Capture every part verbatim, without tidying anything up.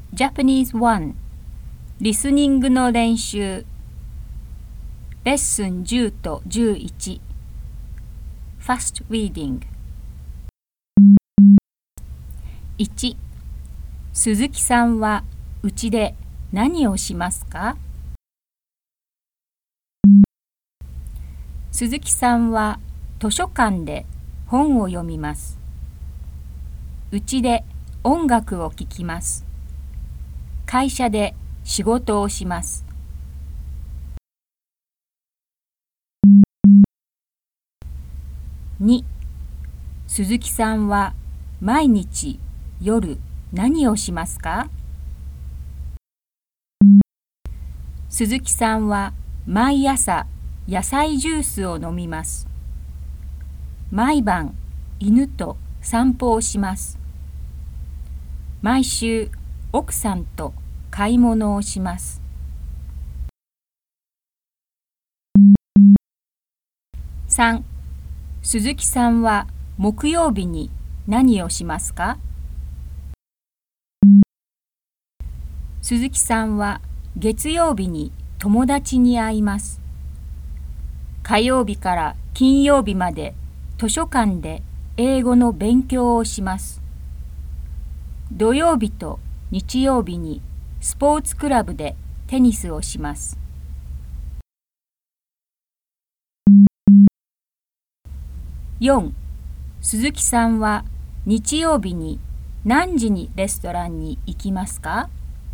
ジャパニーズワン リスニングの練習レッスンじゅうとじゅういち Fast Reading いち鈴木さんはうちで何をしますか？鈴木さんは図書館で本を読みます。うちで音楽を聴きます。会社で仕事をします。に鈴木さんは毎日夜何をしますか？鈴木さんは毎朝野菜ジュースを飲みます。毎晩犬と散歩をします。毎週奥さんと買い物をします。さん鈴木さんは木曜日に何をしますか？鈴木さんは月曜日に友達に会います。火曜日から金曜日まで図書館で英語の勉強をします。土曜日と日曜日にスポーツクラブでテニスをします。よん鈴木さんは日曜日に何時にレストランに行きますか？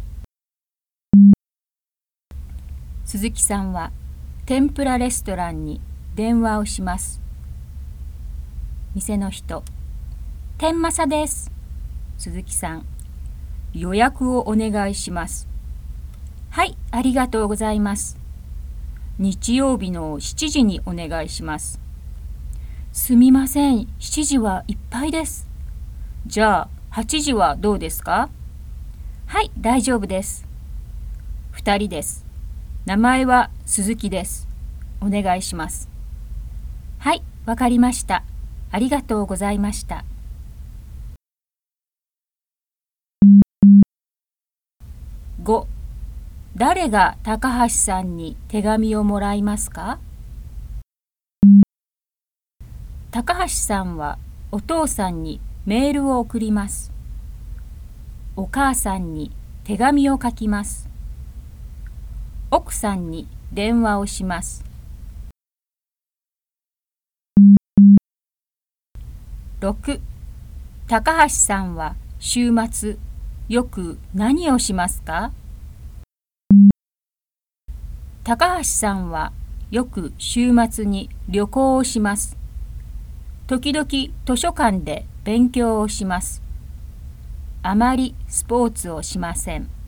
鈴木さんは天ぷらレストランに電話をします。店の人、天正です。鈴木さん、予約をお願いします。はい、ありがとうございます。日曜日のしちじにお願いします。すみません、しちじはいっぱいです。じゃあ、はちじはどうですか？はい、大丈夫です。ふたりです。名前は鈴木です。お願いします。はい、わかりました。ありがとうございました。ご誰が高橋さんに手紙をもらいますか？高橋さんはお父さんにメールを送ります。お母さんに手紙を書きます。奥さんに電話をします。ろく高橋さんは週末よく何をしますか？高橋さんはよく週末に旅行をします。時々図書館で勉強をします。あまりスポーツをしません。